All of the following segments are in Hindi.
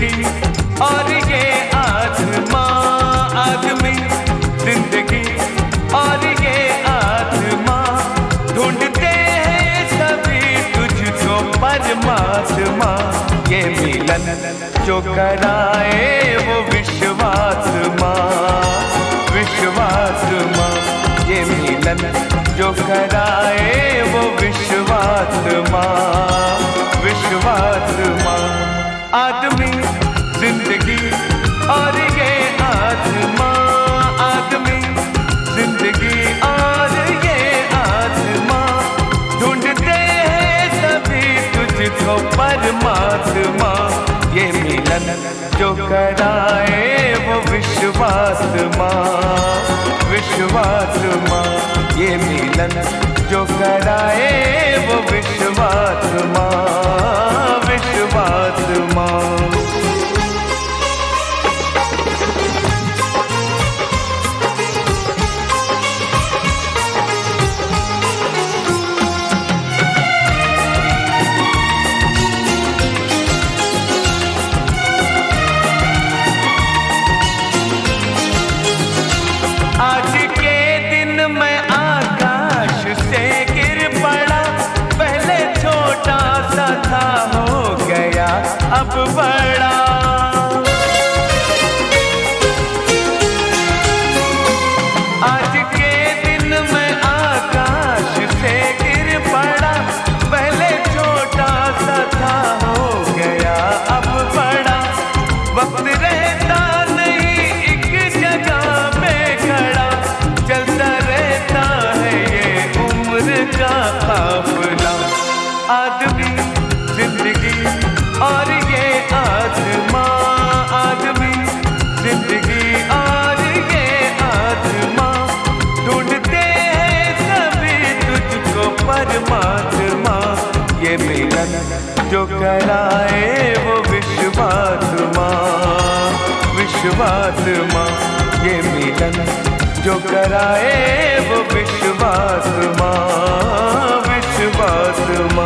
जिंदगी और ये आत्मा, आदमी जिंदगी और ये आत्मा, ढूंढते हैं सभी तुझको परमात्मा। ये मिलन जो कराए वो विश्वात्मा, विश्वात्मा। ये मिलन जो कराए वो विश्वात्मा, विश्वात्मा। आदमी जिंदगी और ये आत्मा, आदमी जिंदगी और ये आत्मा, ढूंढते हैं सभी तुझको परमात्मा। ये मिलन जो कराए वो विश्वात्मा, विश्वात्मा। ये मिलन जो कराए वो विश्वात्मा, विश्वात्मा। आज के दिन मैं आकाश से गिर पड़ा, पहले छोटा सा था हो गया अब बड़ा। आज के दिन मैं आकाश से गिर पड़ा, पहले छोटा सा था हो गया अब बड़ा। वक्त रहता नहीं एक जगह पे खड़ा, चलता रहता है ये उम्र का काफिला। आदमी जिंदगी और ये आत्मा, आदमी जिंदगी और ये आत्मा, ढूंढते हैं सभी तुझको परमात्मा। ये मिलन जो कराए वो विश्वात्मा, विश्वात्मा। ये मिलन जो कराए वो विश्वात्मा, विश्वात्मा।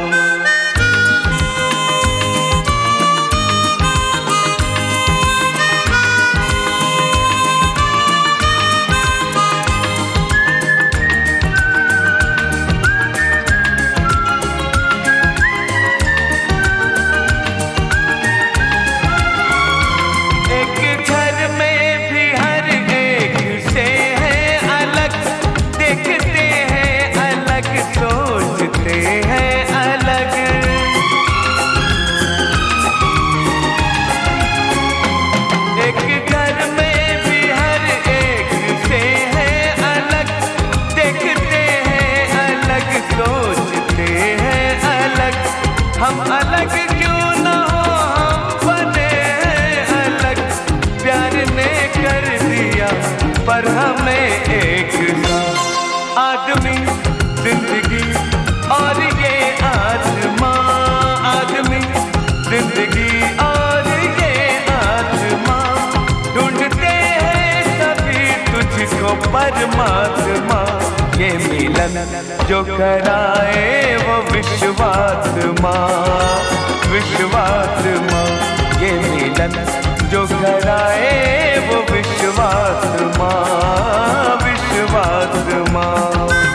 हम अलग क्यों न हो, हम बने हैं अलग, प्यार ने कर दिया पर हमें एक साथ। आदमी जिंदगी और ये आत्मा, आदमी जिंदगी और ये आत्मा, ढूंढते हैं सभी तुझको परमात्मा। ये मिलन जो कराए वो विश्वात्मा, विश्वात्मा। ये मिलन जो कराए वो विश्वात्मा, विश्वात्मा।